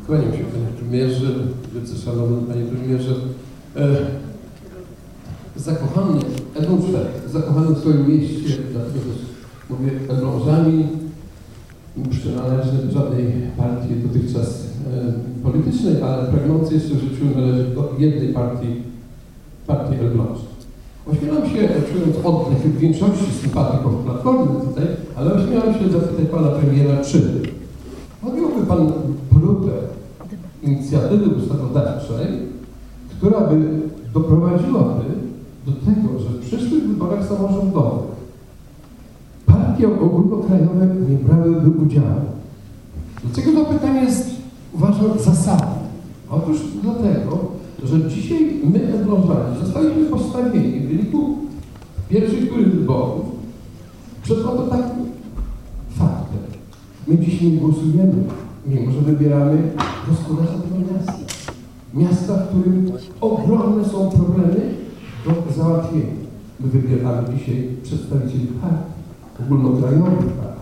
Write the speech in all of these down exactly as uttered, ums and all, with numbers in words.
Kłaniam się, panie premierze, wielce szanowny panie premierze. E, zakochany Edmund Szweck, zakochany w swoim mieście, dlatego też mówię Elblążami, muszę należeć do żadnej partii dotychczas e, politycznej, ale pragnący jeszcze w życiu należeć do jednej partii, partii Elbląża. Ośmielam się, czując oddech w większości sympatyków Platformy tutaj, ale ośmielam się zapytać pana premiera, czy podjąłby pan próbę inicjatywy ustawodawczej, która by doprowadziłaby do tego, że w przyszłych wyborach samorządowych partie ogólnokrajowe nie brałyby udziału. Dlaczego to pytanie jest, uważam, zasadne? Otóż dlatego, że dzisiaj my, Elblążanie, zostaliśmy postawieni w wyniku pierwszych tury wyborów przed oto takim faktem. My dziś nie głosujemy, mimo że wybieramy gospodarza tego miasta. Miasta, w którym ogromne są problemy do załatwienia. My wybieramy dzisiaj przedstawicieli partii, ogólnokrajowych partii.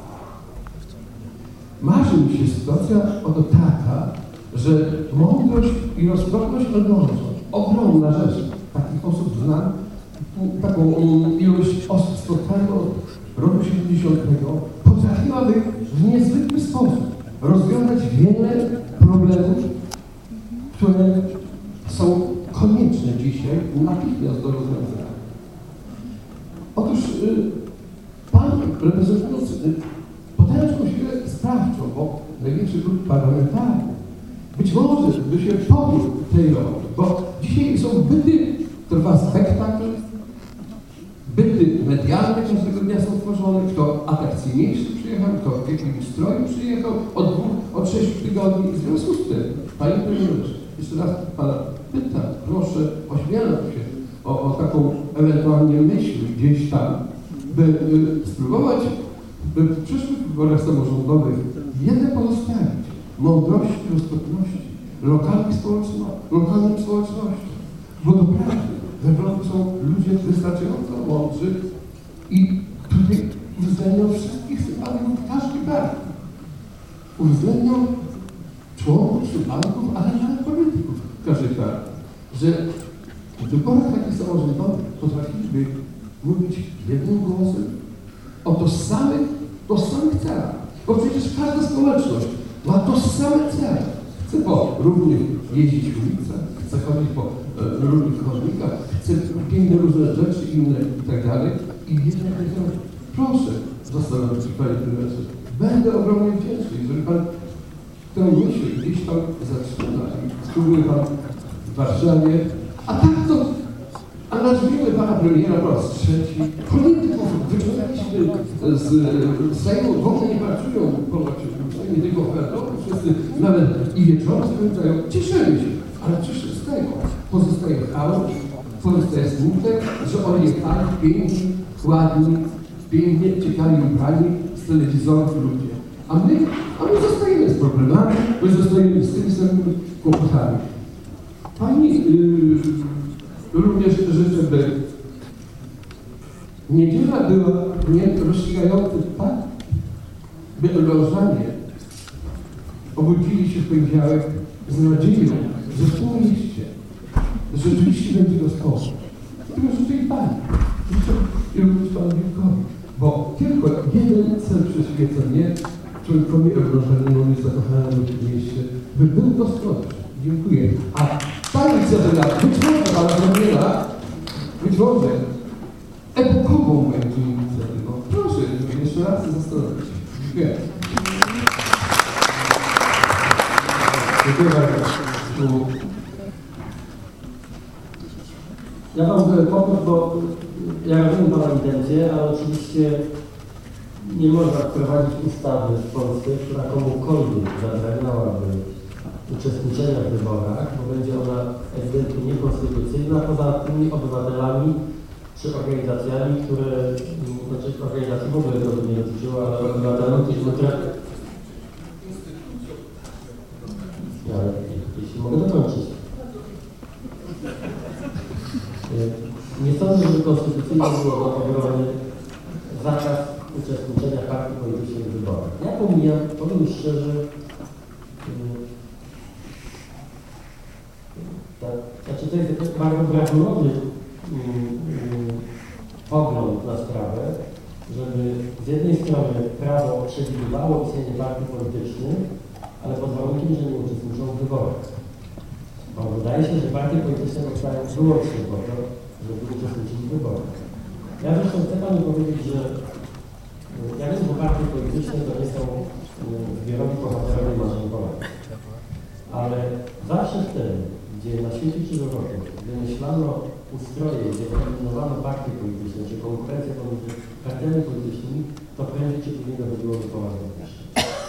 Marzy mi się sytuacja oto taka, że mądrość i roztropność Elbląża, ogromna rzecz, takich osób znam, taką ilość osób spotkanych od roku siedemdziesiątego, potrafiłaby w niezwykły sposób rozwiązać wiele problemów, które są konieczne dzisiaj natychmiast do rozwiązania. Otóż pan reprezentujący potężną siłę sprawczą, bo największy klub parlamentarny, być może by się podjął tej roli, bo dzisiaj są byty, trwa spektakl, byty medialne każdego dnia są tworzone, kto atrakcyjniejszy przyjechał, kto w jakimś stroju przyjechał od dwóch, od sześciu tygodni. W związku z tym, panie premierze, jeszcze raz pana pytam, proszę, ośmielam się o, o taką ewentualnie myśl gdzieś tam, by, by spróbować, by w przyszłych wyborach samorządowych jedne pozostawić, mądrości, roztropności, lokalnych społeczności, lokalnym społecznościom, bo doprawdy we Wrocławiu są ludzie wystarczająco mądrzy i którzy uwzględnią wszystkich sympatyków każdej partii. Uwzględnią członków, sympatyków, ale nawet polityków każdej partii. Że w wyborach takich samorządowych potrafiliby mówić jednym głosem o to samych, to samych celach. Bo przecież każda społeczność ma to same cele. Chce po równych jeździć w ulicach, chce chodzić po e, równych chodnikach, chce piękne różne rzeczy inne i tak dalej. I jednak nie zrobić. Proszę zastanowić się, panie premierze. Będę ogromnie wdzięczny, jeżeli pan tę myśl gdzieś tam zatrzyma i spróbuje pan w Warszawie, a tak to angażujemy pana premiera po raz trzeci. Polityków wyciągnęliśmy z Sejmu, w ogóle nie pracują ponoć nie tylko ofertą, wszyscy nawet i wieczorem spędzają. Cieszymy się, ale cieszę z tego. Pozostaje chaos, pozostaje smutek, że oni jechali piękni, ładni, pięknie, ciekawi ubrani z telewizorów ludzie. A my, a my zostajemy z problemami, my zostajemy z tymi samymi kłopotami. Pani yy, również życzę, by niedziela była dniem rozstrzygającym, tak? By Elblążanie obudzili się w poniedziałek z nadzieją, że w tym mieście rzeczywiście będzie rozkosz. Tylko życzę i pani. Życzę i również panu Wilkowi. Bo tylko jeden cel przyświeca mnie, członkowi Elblążaninom jest zakochanym w tym mieście, by był gospodarz. Dziękuję. A ta inicjatywa, być może pana premiera, być może epokową będzie inicjatywą. Proszę, jeszcze raz zastanowić się. Dziękuję. Dziękuję bardzo. Ja mam kłopot, bo ja rozumiem pana intencję, ale oczywiście nie można wprowadzić ustawy w Polsce, która komukolwiek zabraniałaby uczestniczenia w wyborach, bo będzie ona ewidentnie niekonstytucyjna, poza tymi obywatelami czy organizacjami, które, znaczy organizacji w ogóle to nie dotyczyło, ale obywatelami, które... Ja, jeśli mogę dokończyć. Nie sądzę, że konstytucyjnie było do obrony zakaz uczestniczenia partii politycznej w wyborach. Ja pomijam, powiem szczerze, to jest bardzo brakulowy pogląd na sprawę, żeby z jednej strony prawo przewidywało istnienie partii politycznych, ale pod warunkiem, że nie uczestniczą w wyborach. Bo wydaje się, że partie polityczne powstają wyłącznie po to, żeby uczestniczyć w wyborach. Ja zresztą chcę Panu powiedzieć, że ja wiem, że partie polityczne to nie są zbiorowi bohaterowie marzeń Polaków. Ale zawsze wtedy, gdzie na świecie czy w Europie wymyślano ustroje, gdzie eliminowano partie polityczne, czy konkurencję pomiędzy partiami politycznymi, to prędzej czy później dochodziło do poważnych nieszczęść.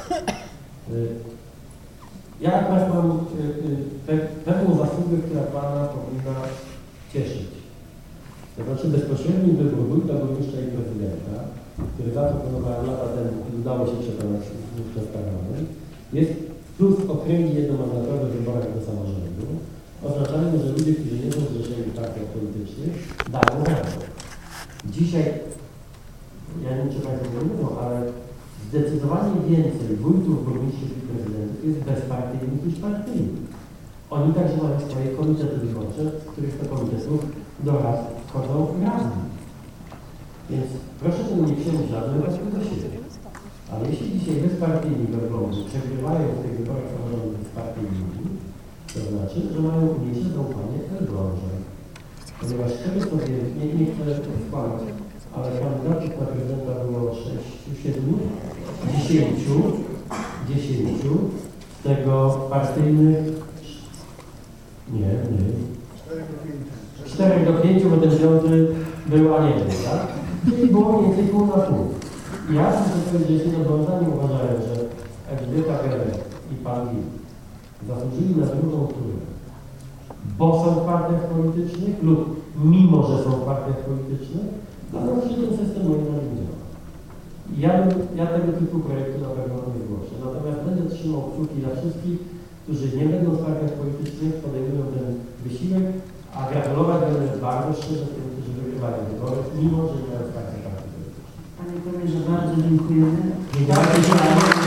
Ja akurat mam pe pewną zasługę, która Pana powinna cieszyć. To znaczy bezpośredni wybór wójta, burmistrza i prezydenta, który zaproponowałem lata temu i udało się przekonać przez parlament, jest plus okręgi jednomandatowe w wyborach do samorządu, oznaczają, że ludzie, którzy nie są zrzeszeni w partiach politycznych, dają radę. Dzisiaj, ja nie wiem, czy Państwo to mówią, ale zdecydowanie więcej wójtów, burmistrzów i prezydentów jest bezpartyjnych niż partyjnych. Oni także mają swoje komitety wyborcze, z których to komitetów do raz wchodzą razem. Więc proszę tym nie przyjąć żadnym rozwiązania do siebie. Ale jeśli dzisiaj bezpartyjni wewnątrz przegrywają w tych wyborach samorządowych z partyjnymi, to znaczy, że mają mniejsze zaufanie wewnątrz. Ponieważ tego sobie nie, nie chcę skłamać, ale kandydatów na prezydenta było sześciu, siedmiu, dziesięciu, dziesięciu, z tego partyjnych, nie, nie, czterech do pięciu, bo ten piąty był, a nie wiem, tak? Czyli było mniej więcej pół na pół. I ja chcę powiedzieć, że jednodążani uważają, że Elżbieta Geller i pan Wit zasłużyli na drugą turę, bo są w partiach politycznych lub mimo, że są w partiach politycznych, dlatego że ten system moim zdaniem działa. Ja, ja tego typu projektu na pewno nie zgłoszę. Natomiast będę trzymał kciuki dla wszystkich, którzy nie będą w partiach politycznych, podejmują ten wysiłek, a gratulować będę bardzo szczerze tym, którzy wygrywają wybory, mimo że nie mają w partiach politycznych. Panie premierze, bardzo dziękujemy. Dziękuję.